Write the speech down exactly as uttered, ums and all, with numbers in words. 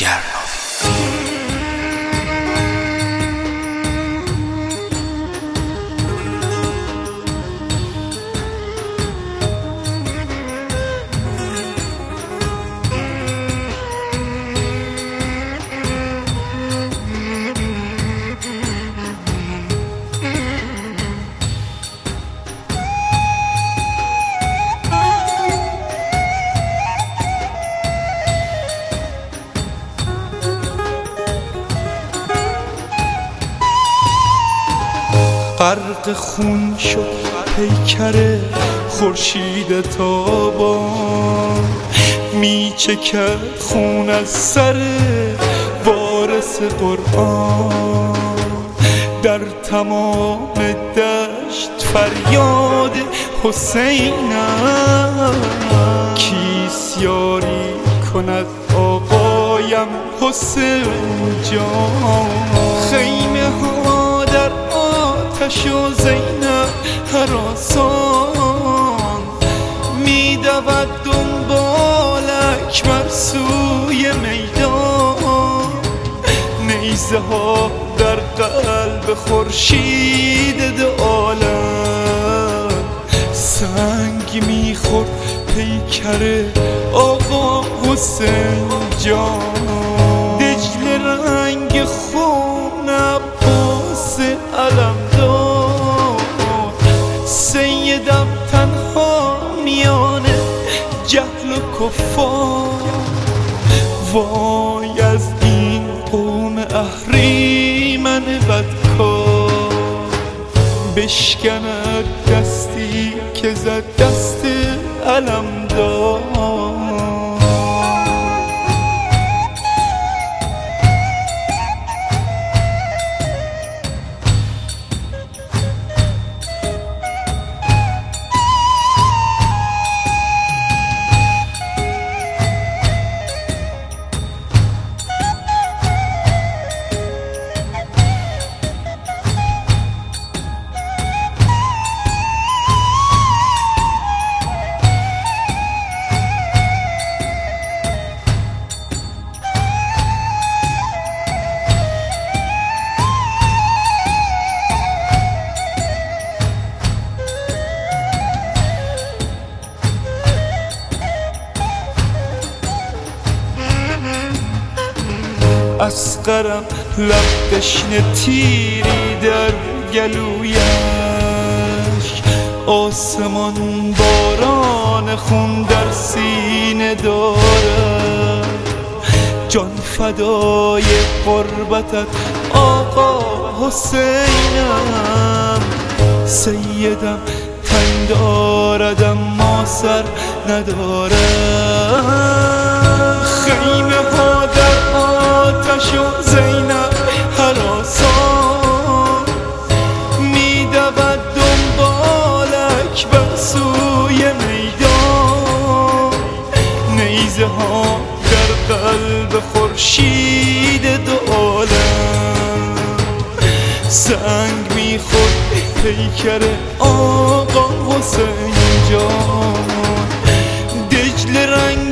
گرناوی. غرق خون شد پیکر خورشید تابان، میچکد خون از سر وارث قرآن. در تمام دشت فریاد حسینم، کیس یاری کند آقایم حسین جان. خیمه ها در آتش و زینب هراسان، میدود دنبالک بر سوی میدان. نیزه ها در قلب خورشید دو عالم، سنگ میخورد پیکر آقا حسین جان. دجله رنگ خون عباس علمدار، سیدم تنها میان جهل و کفار. وای از این قوم اهریمن بدکار، بشکند دستی که زد دست علمدار. اصغرم لب بشنه تیری در گلویش، آسمان باران خون در سینه دارد. جان فدای قربتت آقا حسینم، سیدم تن دارد اما سر ندارد. خیمه ها در آتش و زینب هراسان، میدود دنبالک بر سوی میدان. نیزه ها در قلب خورشید دو عالم، سنگ میخورد پیکر آقا حسین جان. دجله رنگ